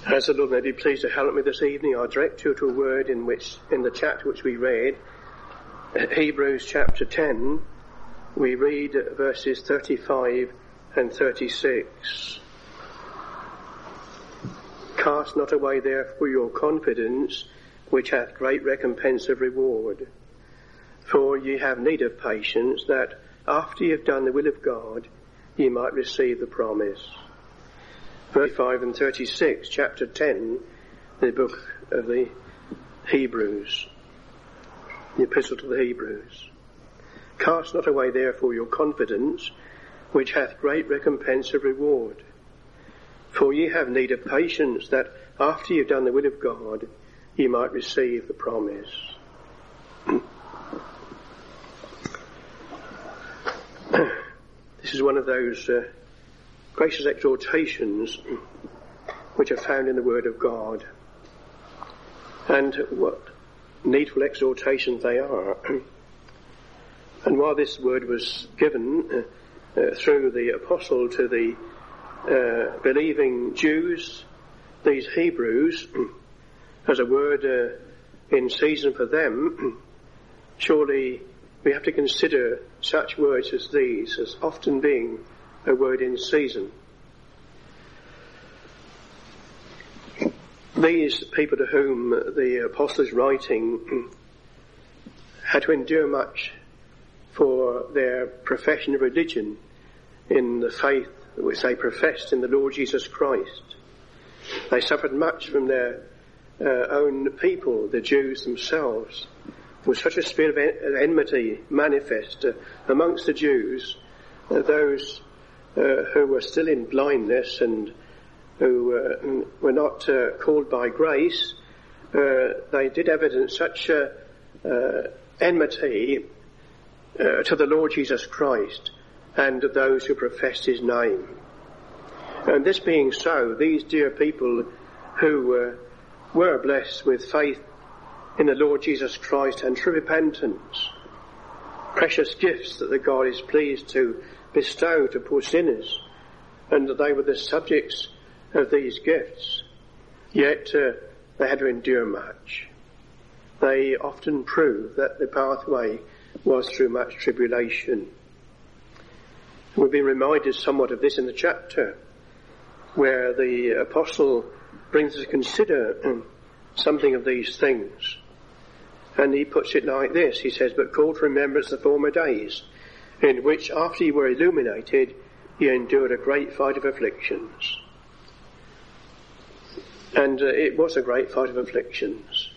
As the Lord may be pleased to help me this evening, I'll direct you to a word in the chapter which we read, Hebrews chapter 10, we read verses 35 and 36. Cast not away therefore your confidence, which hath great recompense of reward. For ye have need of patience, that after ye have done the will of God, ye might receive the promise. 35 and 36, chapter 10, the book of the Hebrews, the epistle to the Hebrews. Cast not away therefore your confidence, which hath great recompense of reward. For ye have need of patience, that after ye have done the will of God, ye might receive the promise. This is one of those gracious exhortations which are found in the Word of God. And what needful exhortations they are. And while this word was given through the apostle to the believing Jews, these Hebrews, as a word in season for them, surely we have to consider such words as these as often being a word in season. These people to whom the apostle is writing had to endure much for their profession of religion in the faith which they professed in the Lord Jesus Christ. They suffered much from their own people, the Jews themselves. There was such a spirit of enmity manifest amongst the Jews, those who were still in blindness and who were not called by grace. They did evidence such enmity to the Lord Jesus Christ and those who professed his name. And this being so, these dear people who were blessed with faith in the Lord Jesus Christ and true repentance, precious gifts that the God is pleased to bestow to poor sinners, and that they were the subjects of these gifts, yet they had to endure much. They often proved that the pathway was through much tribulation. We've been reminded somewhat of this in the chapter where the apostle brings us to consider something of these things. And he puts it like this. He says, "But call to remembrance the former days, in which after ye were illuminated, ye endured a great fight of afflictions." And it was a great fight of afflictions.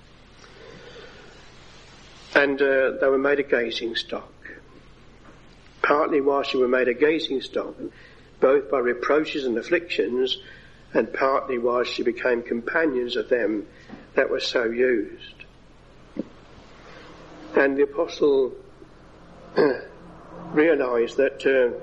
And they were made a gazing stock. Partly whilst you were made a gazing stock, both by reproaches and afflictions, and partly whilst you became companions of them that were so used. And the apostle realized that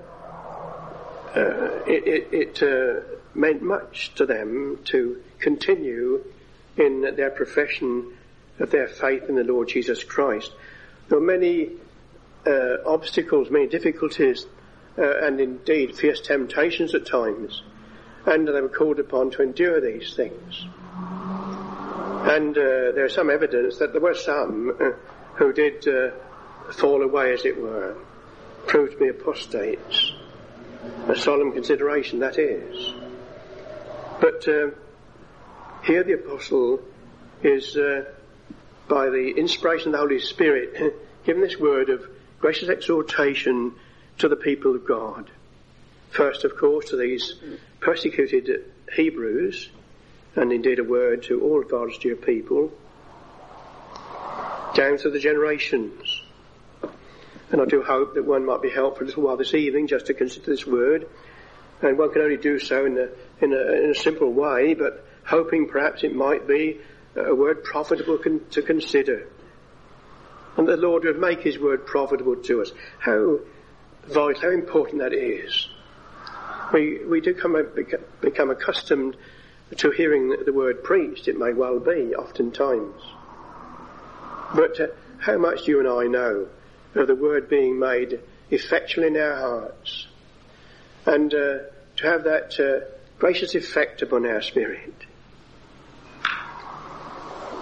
it meant much to them to continue in their profession of their faith in the Lord Jesus Christ. There were many obstacles, many difficulties, and indeed fierce temptations at times, and they were called upon to endure these things. And there's some evidence that there were some who did fall away, as it were, proved to be apostates. A solemn consideration, that is. But here the apostle is, by the inspiration of the Holy Spirit, given this word of gracious exhortation to the people of God. First, of course, to these persecuted Hebrews, and indeed a word to all God's dear people, down to the generations. And I do hope that one might be helped for a little while this evening just to consider this word. And one can only do so in a simple way, but hoping perhaps it might be a word profitable to consider. And the Lord would make his word profitable to us. How vital, how important that is. We do become accustomed to hearing the word preached, it may well be, oftentimes. But how much do you and I know of the word being made effectual in our hearts? And to have that gracious effect upon our spirit.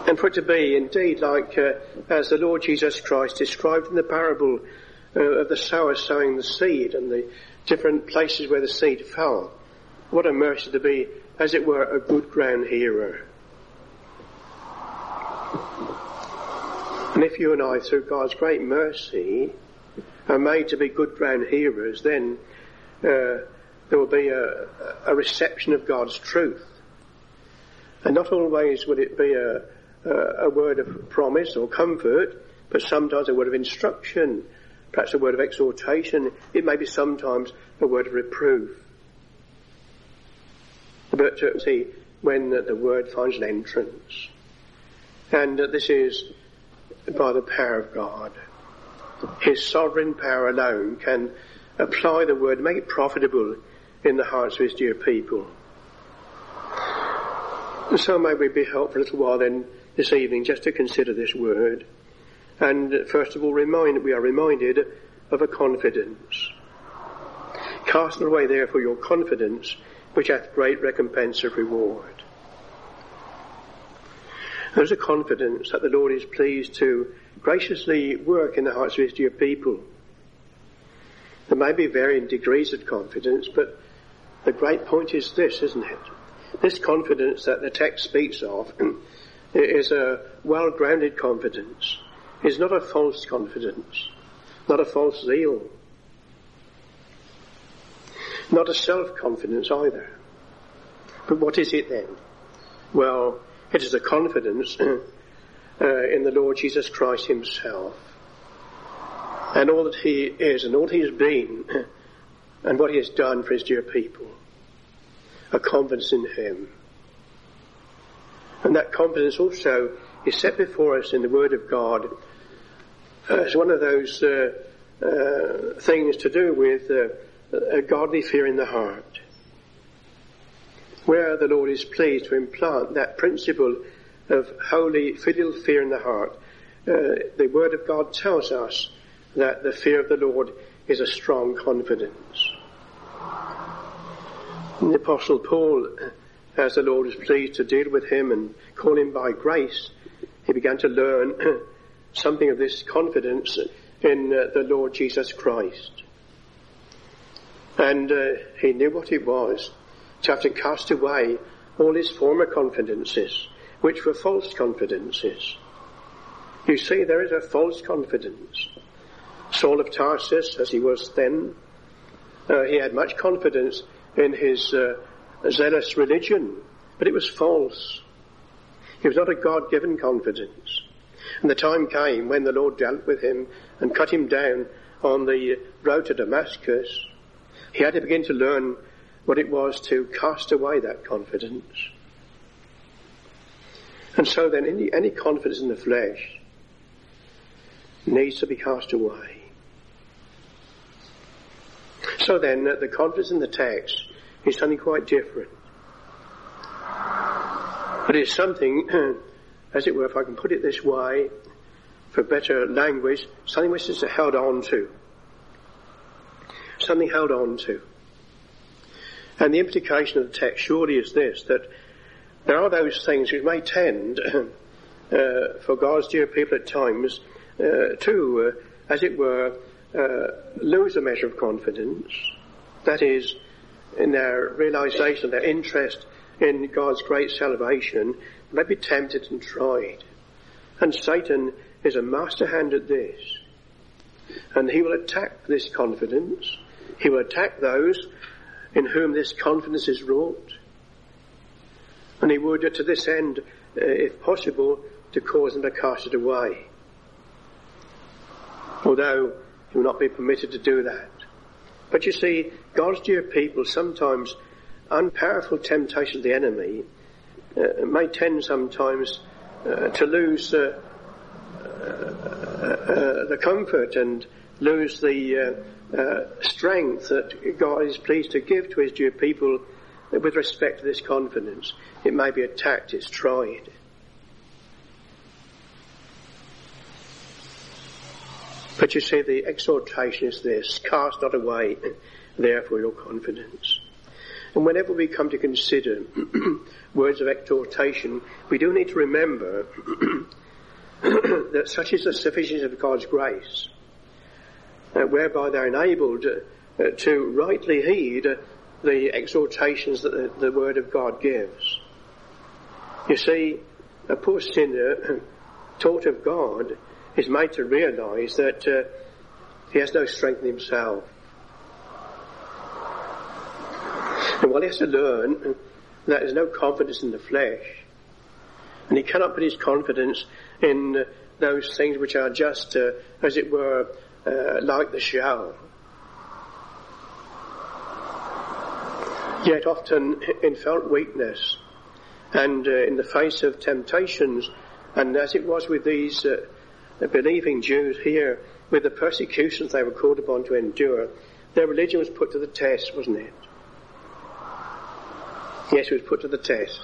And for it to be indeed like as the Lord Jesus Christ described in the parable of the sower sowing the seed and the different places where the seed fell. What a mercy to be, as it were, a good ground hearer. And if you and I, through God's great mercy, are made to be good ground hearers, then there will be a reception of God's truth. And not always would it be a word of promise or comfort, but sometimes a word of instruction, perhaps a word of exhortation. It may be sometimes a word of reproof. But see, when the word finds an entrance, and this is by the power of God. His sovereign power alone can apply the word, make it profitable in the hearts of his dear people. So may we be helped for a little while then this evening just to consider this word. And first of all, we are reminded of a confidence. Cast not away therefore your confidence, which hath great recompense of reward. There's a confidence that the Lord is pleased to graciously work in the hearts of his dear people. There may be varying degrees of confidence, but the great point is this, isn't it? This confidence that the text speaks of is a well-grounded confidence. It's not a false confidence, not a false zeal, not a self-confidence either. But what is it then? Well, it is a confidence in the Lord Jesus Christ himself and all that he is and all he has been and what he has done for his dear people. A confidence in him. And that confidence also is set before us in the Word of God as one of those things to do with a godly fear in the heart, where the Lord is pleased to implant that principle of holy filial fear in the heart. The Word of God tells us that the fear of the Lord is a strong confidence. And the Apostle Paul, as the Lord was pleased to deal with him and call him by grace, he began to learn something of this confidence in the Lord Jesus Christ. And he knew what it was to have to cast away all his former confidences, which were false confidences. You see, there is a false confidence. Saul of Tarsus, as he was then, he had much confidence in his zealous religion, but it was false. It was not a God-given confidence. And the time came when the Lord dealt with him and cut him down on the road to Damascus. He had to begin to learn what it was to cast away that confidence. And so then any confidence in the flesh needs to be cast away. So then the confidence in the text is something quite different. But it's something, as it were, if I can put it this way, for better language, something which is held on to. Something held on to. And the implication of the text surely is this, that there are those things which may tend, for God's dear people at times, to, as it were, lose a measure of confidence. That is, in their realization, their interest in God's great salvation, they may be tempted and tried. And Satan is a master hand at this. And he will attack this confidence. He will attack those in whom this confidence is wrought. And he would, to this end, if possible, to cause them to cast it away. Although he will not be permitted to do that. But you see, God's dear people, sometimes unpowerful temptation of the enemy may tend sometimes to lose the comfort and lose the strength that God is pleased to give to his dear people with respect to this confidence. It may be attacked, it's tried. But you see, the exhortation is this: cast not away, therefore, your confidence. And whenever we come to consider words of exhortation, we do need to remember that such is the sufficiency of God's grace, whereby they're enabled to rightly heed the exhortations that the Word of God gives. You see, a poor sinner taught of God is made to realise that he has no strength in himself. And while he has to learn that there's no confidence in the flesh, and he cannot put his confidence in those things which are just, as it were, like the show. Yet often in felt weakness and in the face of temptations, and as it was with these believing Jews here, with the persecutions they were called upon to endure, their religion was put to the test, wasn't it? Yes, it was put to the test.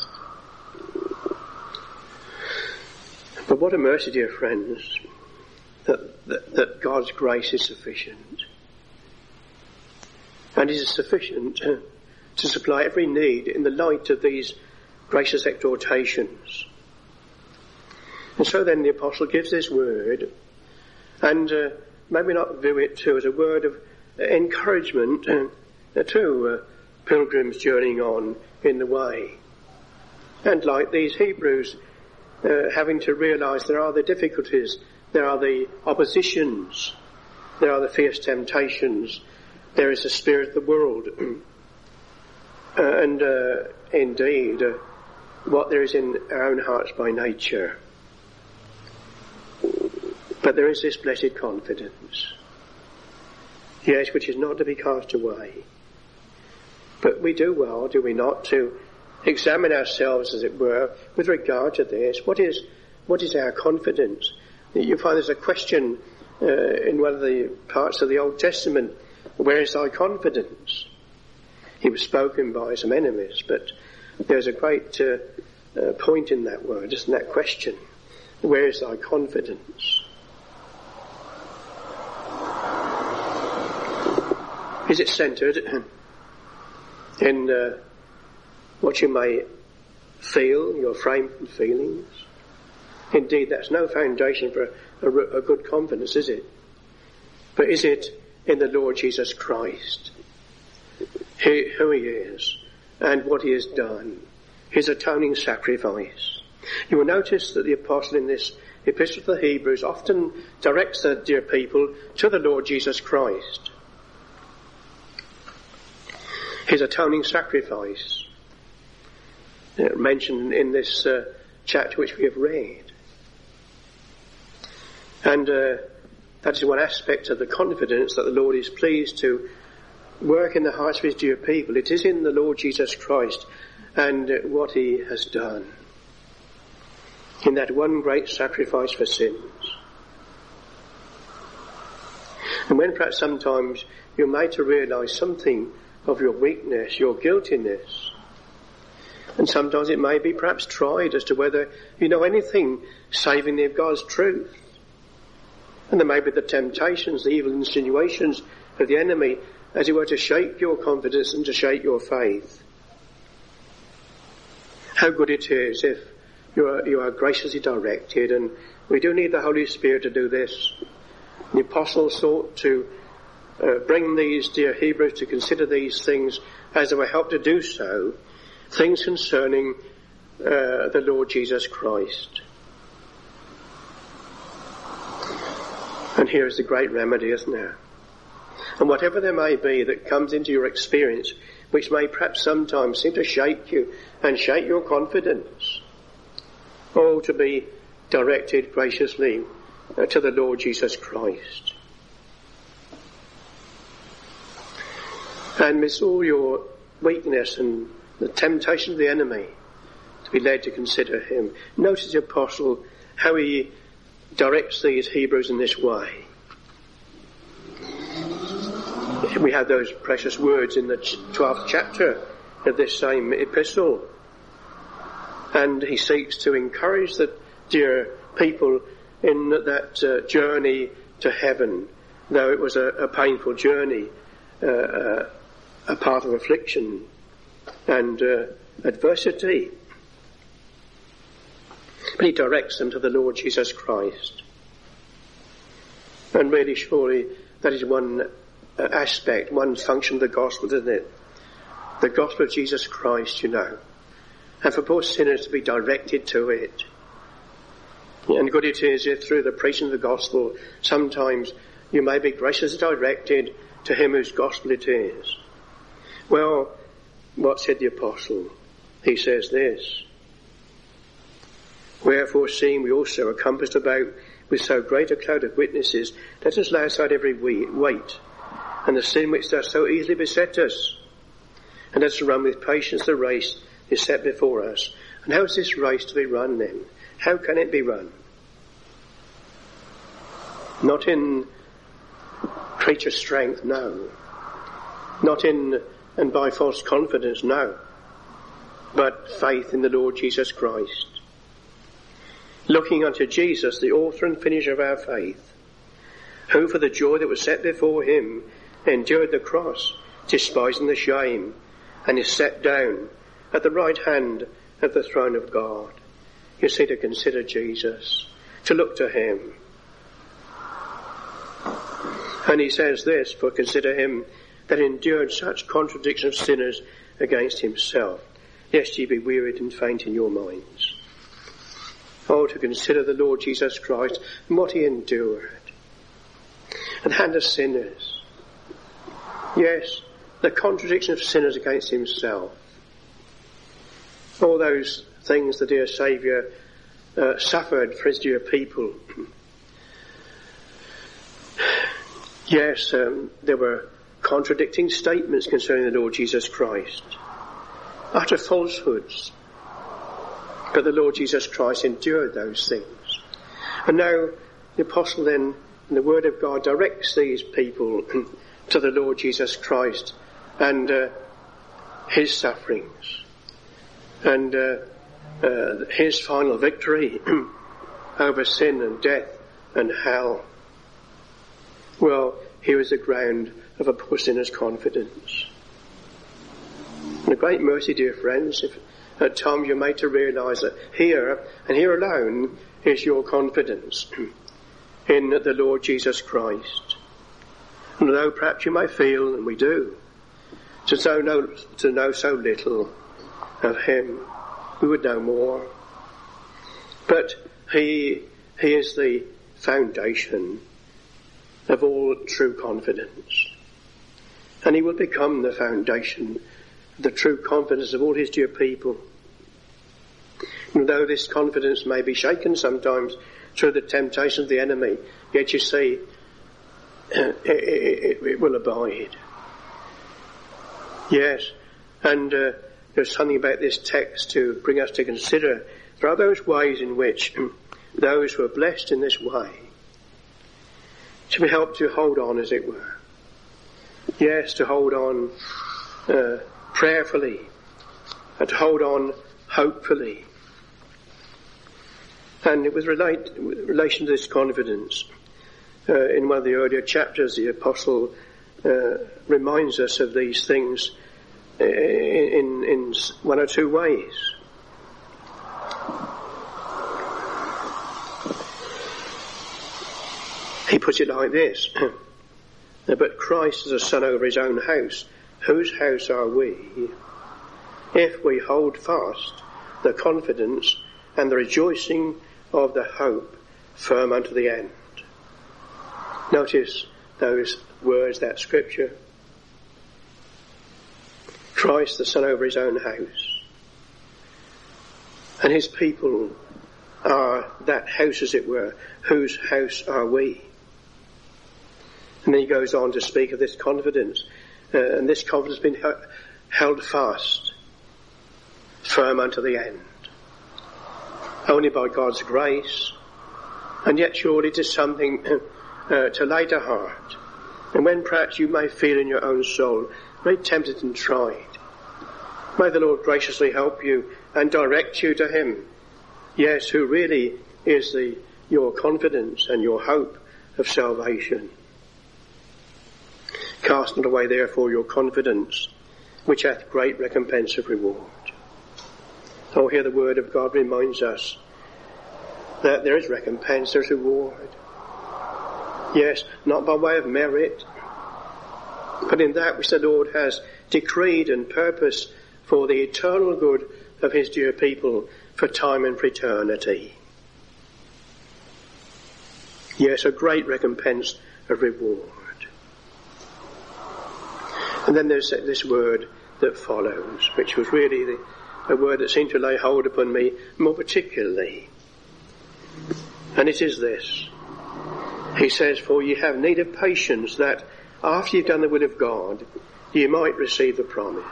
But what a mercy, dear friends, that God's grace is sufficient. And it is sufficient to supply every need in the light of these gracious exhortations. And so then the Apostle gives this word, and may we not view it too as a word of encouragement to pilgrims journeying on in the way. And like these Hebrews, having to realise there are the difficulties, there are the oppositions, there are the fierce temptations, there is the spirit of the world, and indeed what there is in our own hearts by nature. But there is this blessed confidence, yes, which is not to be cast away. But we do well, do we not, to examine ourselves, as it were, with regard to this. What is our confidence? You find there's a question in one of the parts of the Old Testament, where is thy confidence? He was spoken by some enemies, but there's a great point in that word, isn't that question? Where is thy confidence? Is it centred in what you may feel, your frame and feelings? Indeed, that's no foundation for a good confidence, is it? But is it in the Lord Jesus Christ, who he is and what he has done, his atoning sacrifice? You will notice that the Apostle in this Epistle to the Hebrews often directs the dear people to the Lord Jesus Christ, his atoning sacrifice, mentioned in this chapter which we have read. And that is one aspect of the confidence that the Lord is pleased to work in the hearts of his dear people. It is in the Lord Jesus Christ and what he has done, in that one great sacrifice for sins. And when perhaps sometimes you're made to realise something of your weakness, your guiltiness, and sometimes it may be perhaps tried as to whether you know anything saving of God's truth. And there may be the temptations, the evil insinuations of the enemy, as it were, to shake your confidence and to shake your faith. How good it is if you are graciously directed, and we do need the Holy Spirit to do this. The Apostle sought to bring these dear Hebrews to consider these things as they were helped to do so, things concerning the Lord Jesus Christ. And here is the great remedy, isn't there? And whatever there may be that comes into your experience, which may perhaps sometimes seem to shake you and shake your confidence, all to be directed graciously to the Lord Jesus Christ. And with all your weakness and the temptation of the enemy, to be led to consider him. Notice the Apostle, how he directs these Hebrews in this way. We have those precious words in the 12th chapter of this same epistle. And he seeks to encourage the dear people in that journey to heaven, though it was a painful journey, a path of affliction. and adversity. But he directs them to the Lord Jesus Christ. And really, surely, that is one aspect, one function of the gospel, isn't it? The gospel of Jesus Christ, you know. And for poor sinners to be directed to it. And good it is if through the preaching of the gospel, sometimes you may be graciously directed to him whose gospel it is. Well, what said the apostle? He says this: "Wherefore, seeing we also are compassed about with so great a cloud of witnesses, let us lay aside every weight, and the sin which does so easily beset us, and let us run with patience the race is set before us." And how is this race to be run then? How can it be run? Not in creature strength, no. Not in and by false confidence, no. But faith in the Lord Jesus Christ. Looking unto Jesus, the author and finisher of our faith, who for the joy that was set before him endured the cross, despising the shame, and is set down at the right hand of the throne of God. You see, to consider Jesus, to look to him. And he says this, for consider him that endured such contradiction of sinners against himself, lest ye be wearied and faint in your minds. Oh, to consider the Lord Jesus Christ and what he endured. And hand of sinners. Yes, the contradiction of sinners against himself. All those things the dear Saviour suffered for his dear people. Yes, there were contradicting statements concerning the Lord Jesus Christ. Utter falsehoods. But the Lord Jesus Christ endured those things. And now the apostle then, in the word of God, directs these people to the Lord Jesus Christ and his sufferings and his final victory over sin and death and hell. Well, here is the ground of a poor sinner's confidence. And a great mercy, dear friends, if at times you're made to realise that here, and here alone, is your confidence in the Lord Jesus Christ. And although perhaps you may feel, and we do, to know so little of him, we would know more. But he is the foundation of all true confidence. And he will become the foundation, the true confidence of all his dear people. And though this confidence may be shaken sometimes through the temptation of the enemy, yet you see, it will abide. Yes, and there's something about this text to bring us to consider. There are those ways in which those who are blessed in this way to be helped to hold on, as it were. Yes, to hold on prayerfully, and to hold on hopefully. And with relation to this confidence, in one of the earlier chapters, the apostle reminds us of these things in one or two ways. He puts it like this: but Christ is a son over his own house. Whose house are we, if we hold fast the confidence and the rejoicing of the hope firm unto the end? Notice those words, that scripture. Christ the son over his own house. And his people are that house, as it were. Whose house are we? And then he goes on to speak of this confidence. And this confidence has been held fast, firm unto the end. Only by God's grace. And yet surely it is something to lay to heart. And when perhaps you may feel in your own soul very tempted and tried, may the Lord graciously help you and direct you to him. Yes, who really is your confidence and your hope of salvation. Cast not away therefore your confidence, which hath great recompense of reward. Oh, here the word of God reminds us that there is recompense, there is reward. Yes, not by way of merit, but in that which the Lord has decreed and purposed for the eternal good of his dear people for time and for eternity. Yes, a great recompense of reward. And then there's this word that follows, which was really a word that seemed to lay hold upon me more particularly. And it is this. He says, for ye have need of patience, that after you've done the will of God, you might receive the promise.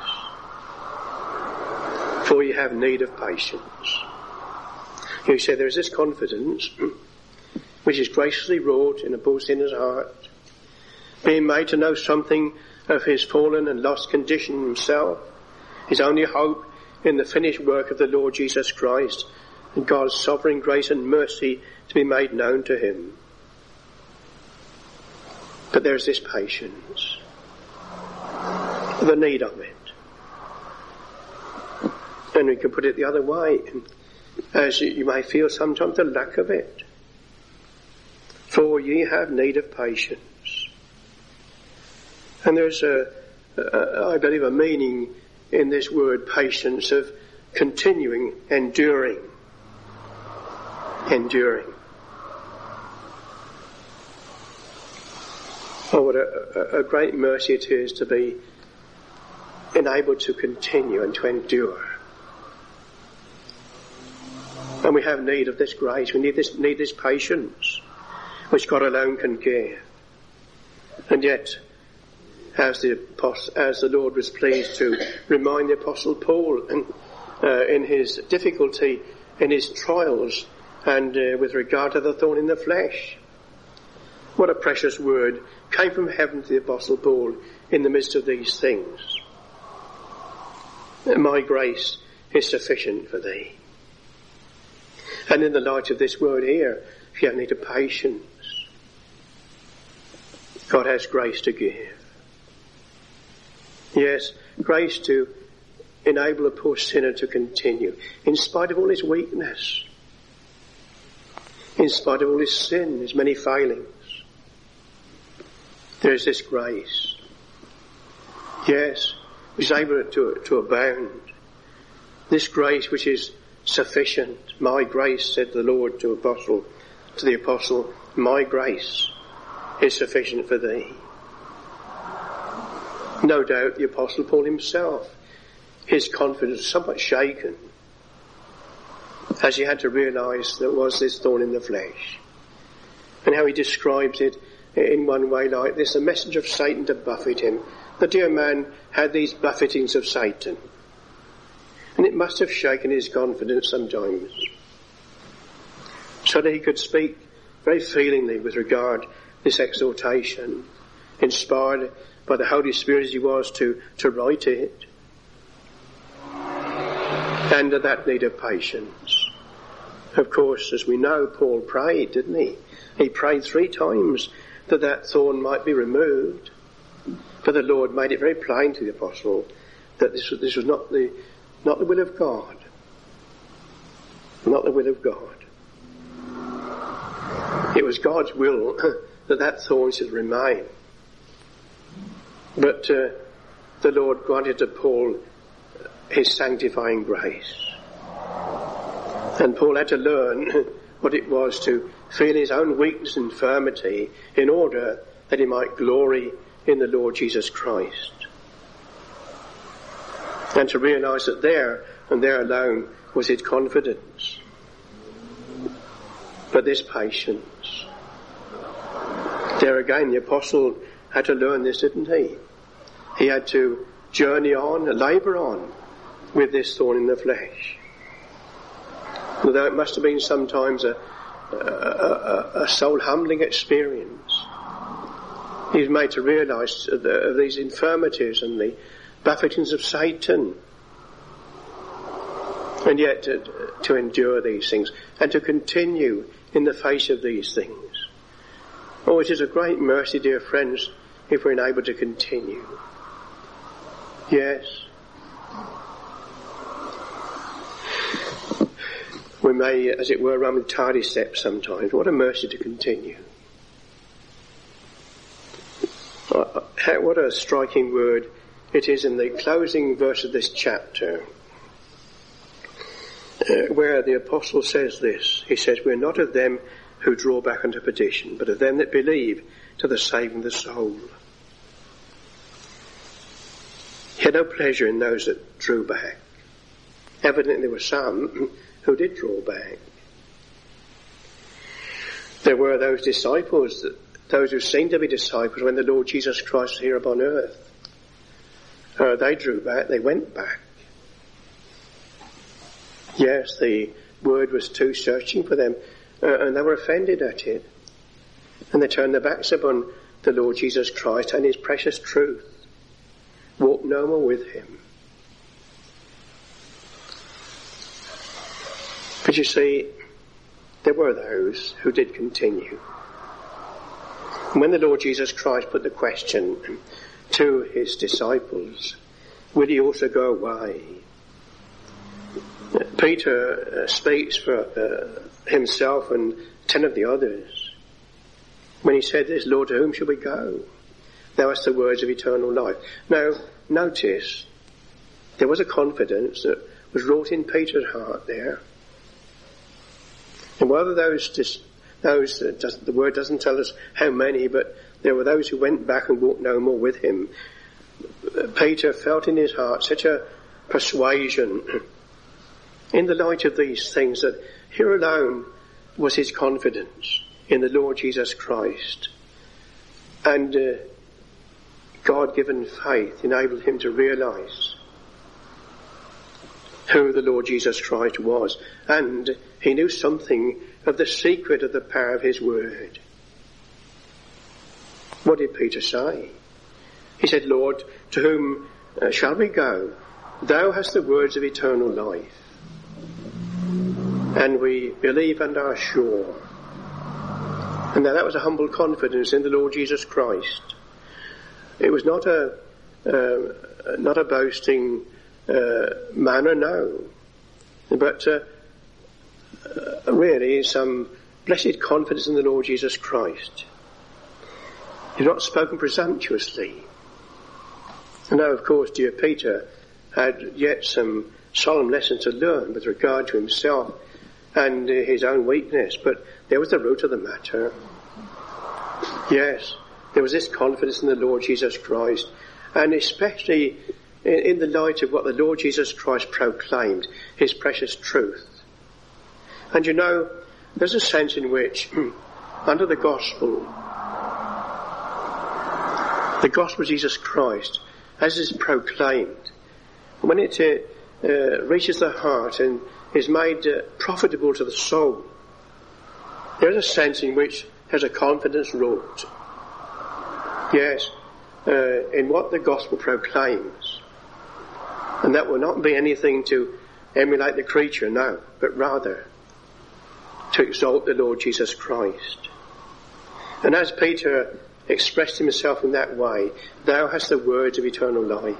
For you have need of patience. You say there is this confidence which is graciously wrought in a poor sinner's heart, being made to know something of his fallen and lost condition himself, his only hope in the finished work of the Lord Jesus Christ, and God's sovereign grace and mercy to be made known to him. But there's this patience, the need of it. And we can put it the other way, as you may feel sometimes the lack of it. For ye have need of patience. And there's I believe a meaning in this word patience of continuing, enduring. Oh, what a great mercy it is to be enabled to continue and to endure. And we have need of this grace. We need this patience, which God alone can give. And yet, as the Lord was pleased to remind the Apostle Paul in his difficulty, in his trials, and with regard to the thorn in the flesh, what a precious word came from heaven to the Apostle Paul in the midst of these things. My grace is sufficient for thee. And in the light of this word here, if you have need of patience, God has grace to give. Yes, grace to enable a poor sinner to continue, in spite of all his weakness, in spite of all his sin, his many failings. There is this grace. Yes, which is able to abound. This grace which is sufficient. My grace, said the Lord to the apostle, my grace is sufficient for thee. No doubt the Apostle Paul himself, his confidence somewhat shaken, as he had to realise there was this thorn in the flesh. And how he describes it in one way like this, a messenger of Satan to buffet him. The dear man had these buffetings of Satan. And it must have shaken his confidence sometimes, so that he could speak very feelingly with regard to this exhortation, inspired by the Holy Spirit as he was to write it. And that need of patience. Of course, as we know, Paul prayed, didn't he? He prayed 3 times that thorn might be removed. But the Lord made it very plain to the apostle that this was not the will of God. Not the will of God. It was God's will that thorn should remain. But the Lord granted to Paul his sanctifying grace. And Paul had to learn what it was to feel his own weakness and infirmity in order that he might glory in the Lord Jesus Christ. And to realise that there and there alone was his confidence. But this patience. There again the apostle had to learn this, didn't he? He had to journey on, labour on with this thorn in the flesh. Although it must have been sometimes a soul-humbling experience. He was made to realise of these infirmities and the buffetings of Satan. And yet to endure these things and to continue in the face of these things. Oh, it is a great mercy, dear friends, if we're enabled to continue. Yes. We may, as it were, run with tardy steps sometimes. What a mercy to continue. What a striking word it is in the closing verse of this chapter, where the apostle says this. He says, "We're not of them who draw back unto perdition, but of them that believe to the saving of the soul." He had no pleasure in those that drew back. Evidently there were some who did draw back. There were those disciples, those who seemed to be disciples when the Lord Jesus Christ was here upon earth. They drew back, they went back. Yes, the word was too searching for them, and they were offended at it. And they turned their backs upon the Lord Jesus Christ and his precious truth. Walked no more with him. But you see, there were those who did continue. And when the Lord Jesus Christ put the question to his disciples, will he also go away? Peter speaks for himself and 10 of the others when he said this, "Lord, to whom shall we go? Thou hast the words of eternal life." Now, notice, there was a confidence that was wrought in Peter's heart there. And whether the word doesn't tell us how many, but there were those who went back and walked no more with him. Peter felt in his heart such a persuasion in the light of these things that here alone was his confidence in the Lord Jesus Christ. And God-given faith enabled him to realise who the Lord Jesus Christ was. And he knew something of the secret of the power of his word. What did Peter say? He said, "Lord, to whom shall we go? Thou hast the words of eternal life." And we believe and are sure. And now that was a humble confidence in the Lord Jesus Christ. It was not a boasting manner, no, but really some blessed confidence in the Lord Jesus Christ. He's not spoken presumptuously. And now, of course, dear Peter had yet some solemn lessons to learn with regard to himself and his own weakness, but there was the root of the matter. Yes, there was this confidence in the Lord Jesus Christ, and especially in the light of what the Lord Jesus Christ proclaimed, his precious truth. And you know, there's a sense in which, under the gospel of Jesus Christ, as is proclaimed, when it reaches the heart and is made profitable to the soul, there is a sense in which has a confidence wrought. Yes, in what the gospel proclaims. And that will not be anything to emulate the creature, no, but rather to exalt the Lord Jesus Christ. And as Peter expressed himself in that way, "Thou hast the words of eternal life."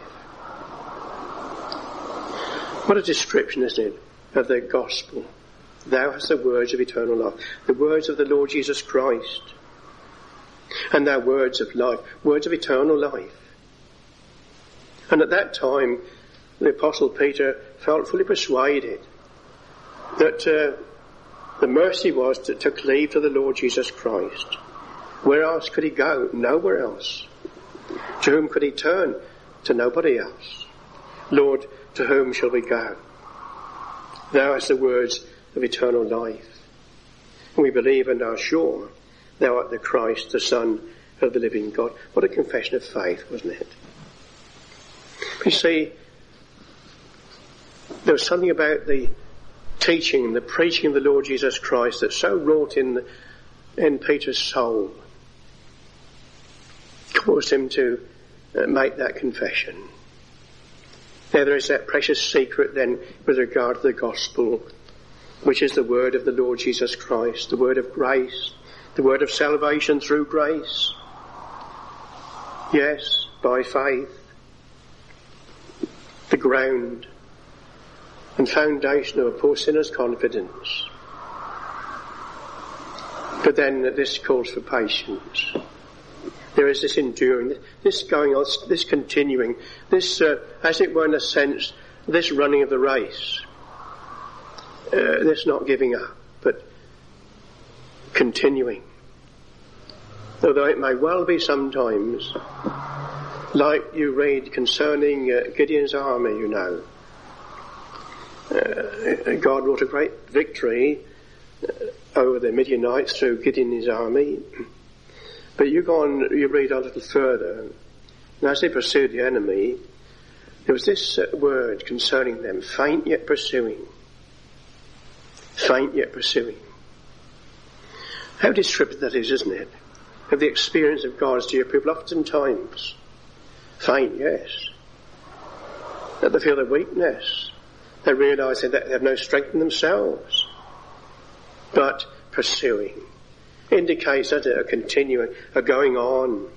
What a description, isn't it, of the gospel. Thou hast the words of eternal life. The words of the Lord Jesus Christ. And thou words of life, words of eternal life. And at that time, the Apostle Peter felt fully persuaded that the mercy was to cleave to the Lord Jesus Christ. Where else could he go? Nowhere else. To whom could he turn? To nobody else. "Lord, to whom shall we go? Thou hast the words of eternal life. And we believe and are sure thou art the Christ, the Son of the living God." What a confession of faith, wasn't it? You see, there was something about the teaching, the preaching of the Lord Jesus Christ that so wrought in Peter's soul, caused him to make that confession. Now there is that precious secret then with regard to the gospel, which is the word of the Lord Jesus Christ, the word of grace, the word of salvation through grace. Yes, by faith. the ground and foundation of a poor sinner's confidence. But then this calls for patience. There is this enduring, this going on, this continuing, this, as it were in a sense, this running of the race. This not giving up, but continuing. Although it may well be sometimes, like you read concerning Gideon's army, you know. God wrought a great victory over the Midianites through Gideon's army. But you go on, you read a little further, and as they pursued the enemy, there was this word concerning them, faint yet pursuing. Faint yet pursuing. How descriptive that is, isn't it? Of the experience of God's dear people oftentimes. Faint, yes. That they feel their weakness. They realise that they have no strength in themselves. But pursuing indicates that a continuing, a going on.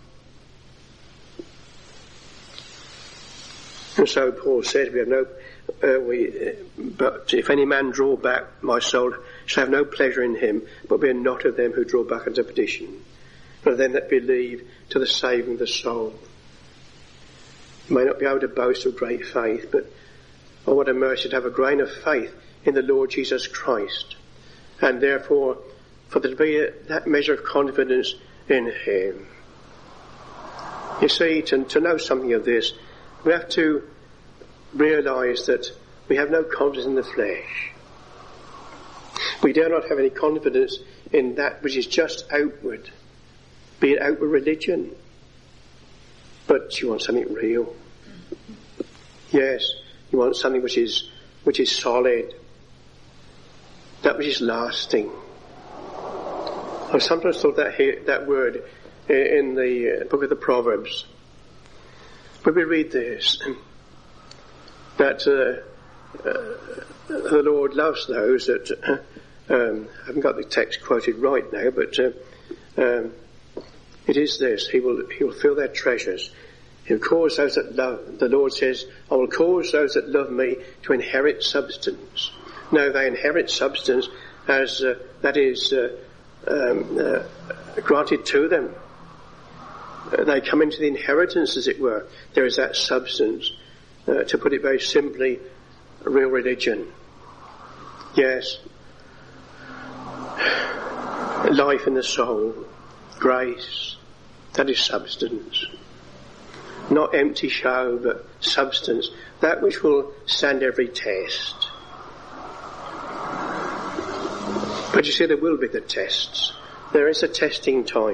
And so Paul says, we have no, but if any man draw back, my soul shall have no pleasure in him, but be not of them who draw back unto perdition, but of them that believe to the saving of the soul. You may not be able to boast of great faith, but oh, what a mercy to have a grain of faith in the Lord Jesus Christ, and therefore for there to be that measure of confidence in him. You see, to know something of this, we have to realise that we have no confidence in the flesh. We dare not have any confidence in that which is just outward, be it outward religion. But you want something real. Yes, you want something which is solid, that which is lasting. I've sometimes thought that word in the book of the Proverbs. When we read this, that the Lord loves those that, I haven't got the text quoted right now, but it is this, He will fill their treasures. He'll cause those that love, the Lord says, I will cause those that love me to inherit substance. No, they inherit substance as that is granted to them. They come into the inheritance, as it were. There is that substance. To put it very simply, real religion. Yes. Life in the soul. Grace. That is substance. Not empty show, but substance. That which will stand every test. But you see, there will be the tests. There is a testing time.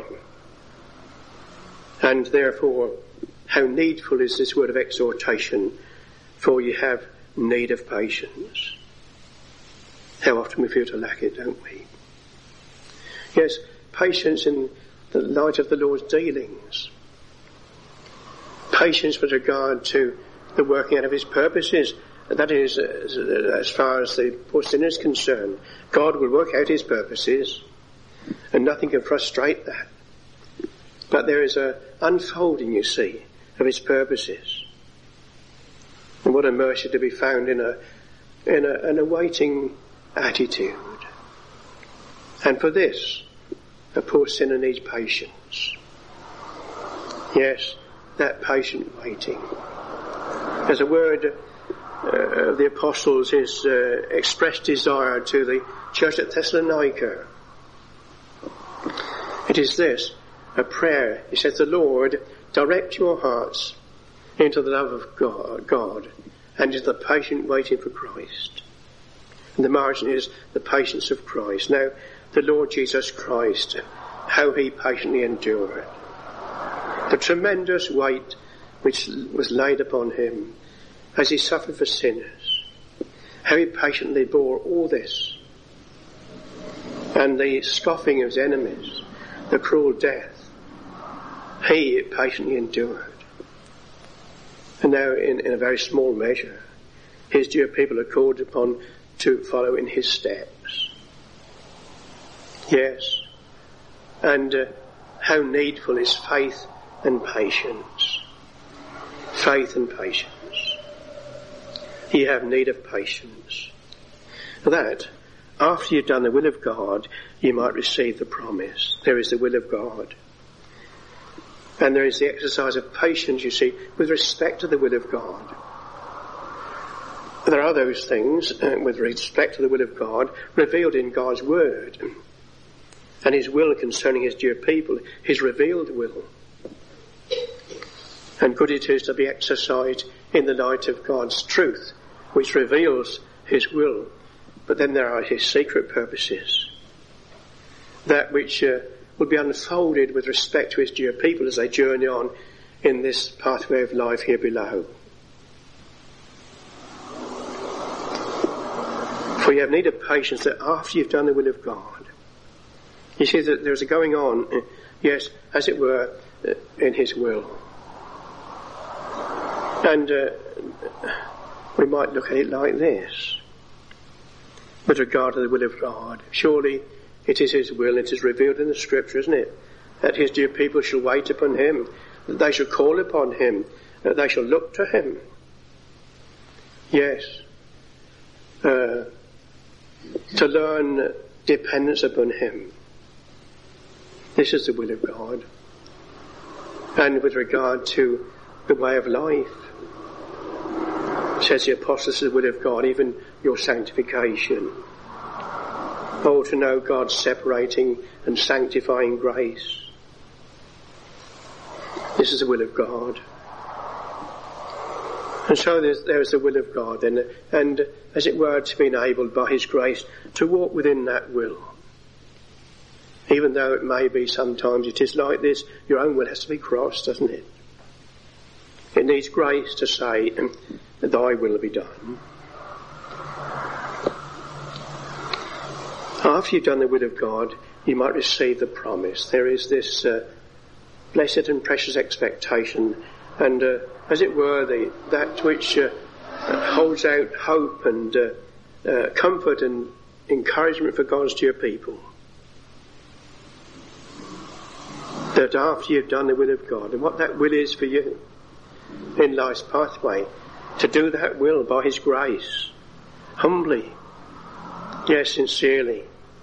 And therefore, how needful is this word of exhortation, for you have need of patience. How often we feel to lack it, don't we? Yes, patience in the light of the Lord's dealings. Patience with regard to the working out of his purposes. That is, as far as the poor sinner is concerned, God will work out his purposes, and nothing can frustrate that. But there is a unfolding, you see, of his purposes. And what a mercy to be found in an awaiting attitude. And for this, a poor sinner needs patience. Yes, that patient waiting. There's a word of the apostles, his expressed desire to the church at Thessalonica. It is this, a prayer. He says, the Lord, direct your hearts into the love of God and into the patient waiting for Christ. And the margin is the patience of Christ. Now, the Lord Jesus Christ, how he patiently endured. The tremendous weight which was laid upon him as he suffered for sinners. How he patiently bore all this. And the scoffing of his enemies, the cruel death, he patiently endured. And now in a very small measure, his dear people are called upon to follow in his steps. Yes. And how needful is faith and patience. Faith and patience. ye have need of patience, that after you've done the will of God, you might receive the promise. There is the will of God. And there is the exercise of patience, you see, with respect to the will of God. There are those things, with respect to the will of God, revealed in God's word. And his will concerning his dear people, his revealed will. And good it is to be exercised in the light of God's truth, which reveals his will. But then there are his secret purposes. That which will be unfolded with respect to his dear people as they journey on in this pathway of life here below. For you have need of patience that after you've done the will of God, you see that there's a going on, yes, as it were, in his will. And we might look at it like this. With regard to the will of God, surely it is his will, it is revealed in the scripture, isn't it? That his dear people shall wait upon him, that they shall call upon him, that they shall look to him. Yes. To learn dependence upon him. This is the will of God. And with regard to the way of life, says the apostle, is the will of God, even your sanctification. Oh, to know God's separating and sanctifying grace. This is the will of God. And so there's the will of God then, and as it were, to be enabled by his grace to walk within that will. Even though it may be sometimes it is like this, your own will has to be crossed, doesn't it? It needs grace to say, thy will be done. After you've done the will of God, you might receive the promise. There is this blessed and precious expectation, and as it were, that which holds out hope and comfort and encouragement for God's dear people. That after you've done the will of God, and what that will is for you in life's pathway, to do that will by his grace, humbly, yes, sincerely,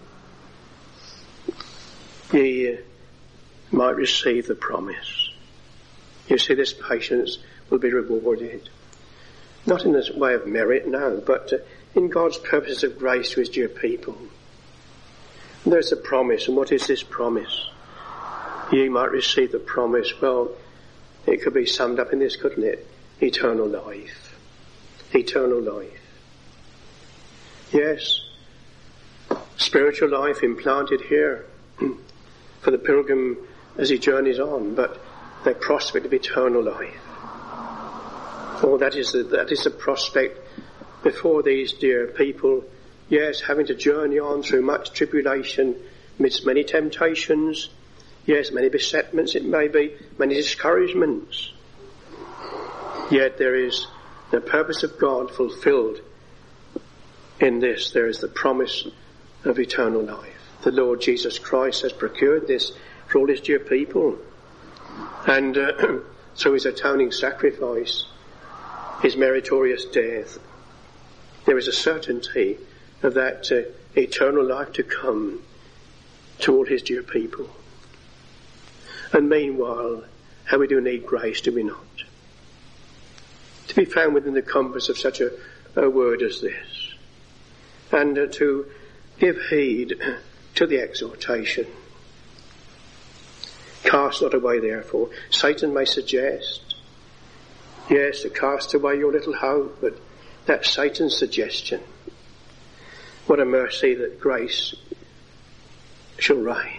ye might receive the promise. You see, this patience will be rewarded. Not in the way of merit, no, but in God's purposes of grace to his dear people. And there's a promise, and what is this promise? Ye might receive the promise. Well, it could be summed up in this, couldn't it? Eternal life. Eternal life. Yes, spiritual life implanted here for the pilgrim as he journeys on, but the prospect of eternal life. Oh, that is the prospect before these dear people. Yes, having to journey on through much tribulation, amidst many temptations, yes, many besetments it may be, many discouragements. Yet there is the purpose of God fulfilled in this. There is the promise of eternal life. The Lord Jesus Christ has procured this for all his dear people. And through his atoning sacrifice, his meritorious death, there is a certainty of that eternal life to come to all his dear people. And meanwhile, how we do need grace, do we not? To be found within the compass of such a word as this. And to give heed to the exhortation. Cast not away, therefore. Satan may suggest, yes, to cast away your little hope, but that's Satan's suggestion. What a mercy that grace shall reign.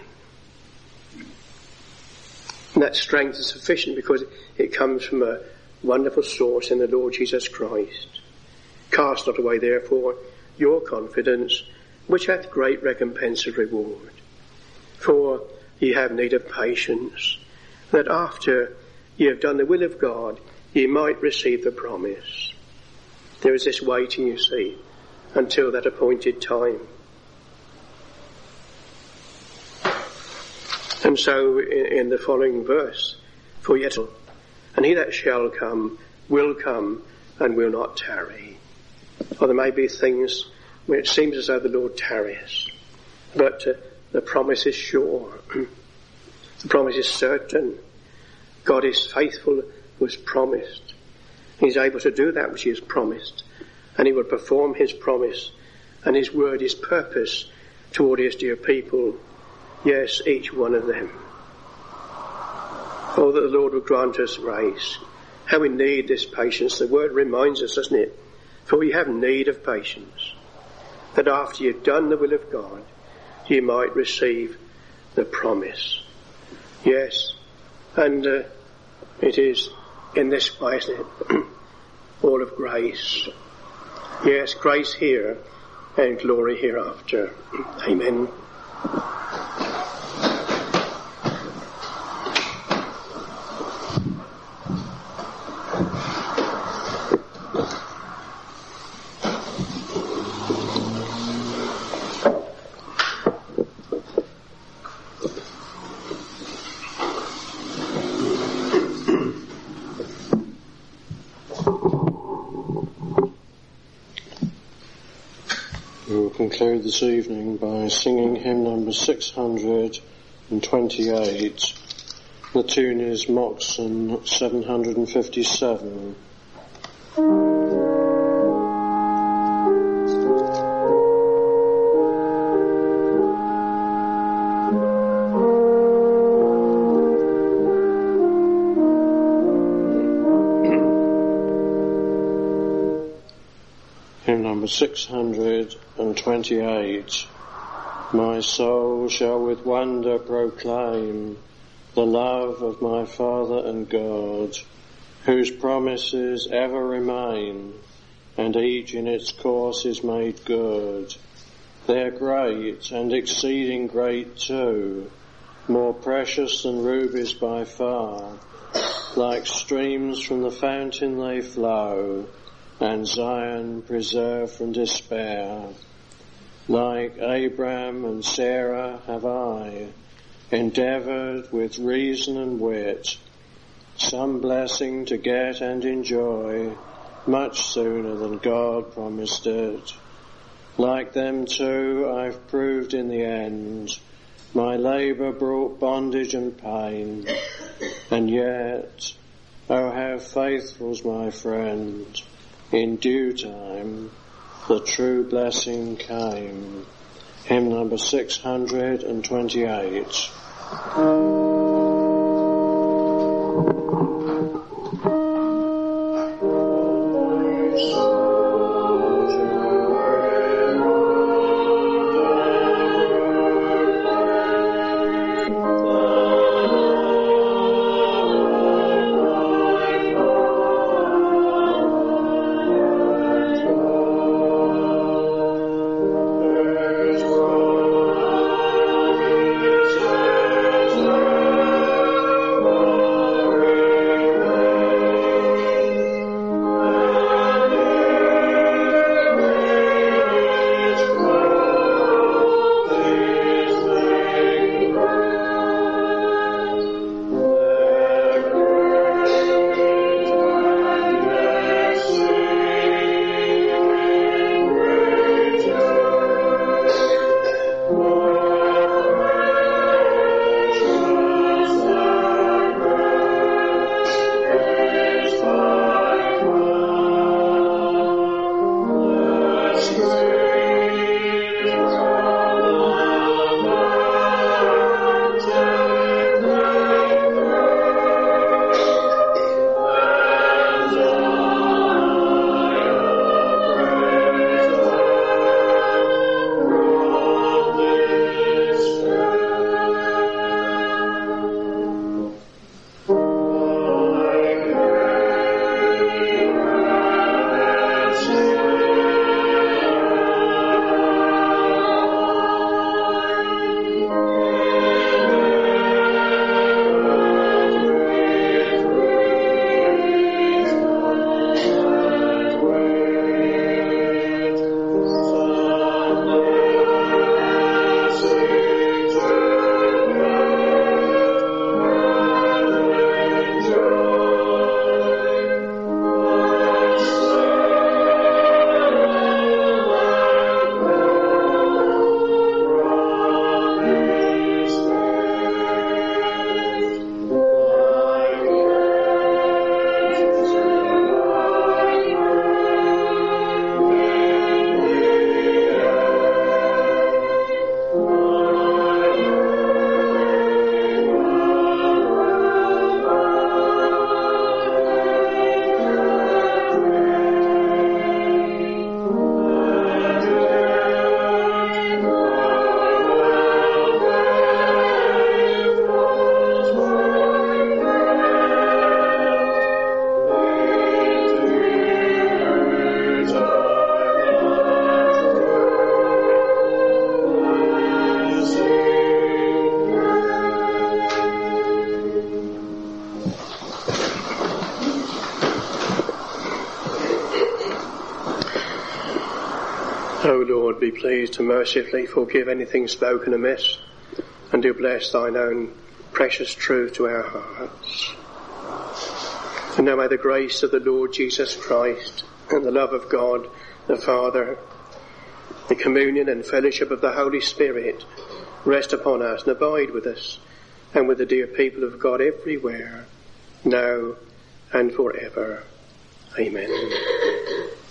And that strength is sufficient because it comes from a wonderful source in the Lord Jesus Christ. Cast not away, therefore, your confidence, which hath great recompense of reward. For ye have need of patience, that after ye have done the will of God, ye might receive the promise. There is this waiting, you see, until that appointed time. And so in the following verse, for yet, and he that shall come, will come, and will not tarry. or there may be things where it seems as though the Lord tarries. But the promise is sure. The promise is certain. God is faithful who has promised. He's able to do that which he has promised. And he will perform his promise and his word, his purpose toward his dear people. Yes, each one of them. Oh, that the Lord would grant us grace. How we need this patience. The word reminds us, doesn't it? For we have need of patience. That after you've done the will of God, you might receive the promise. Yes, and it is in this way, isn't it? All of grace. Yes, grace here and glory hereafter. Amen. Conclude this evening by singing hymn number 628. The tune is Moxon 757. Hymn number 628. My soul shall with wonder proclaim the love of my Father and God, whose promises ever remain, and each in its course is made good. They're great and exceeding great too, more precious than rubies by far. Like streams from the fountain they flow, and Zion preserved from despair. Like Abraham and Sarah have I endeavoured with reason and wit some blessing to get and enjoy much sooner than God promised it. Like them too I've proved in the end my labour brought bondage and pain, and yet, oh how faithful's my friend, in due time the true blessing came. Hymn number 628. O Lord, be pleased to mercifully forgive anything spoken amiss, and do bless thine own precious truth to our hearts. And now may the grace of the Lord Jesus Christ, and the love of God the Father, the communion and fellowship of the Holy Spirit rest upon us and abide with us and with the dear people of God everywhere, now and forever. Amen.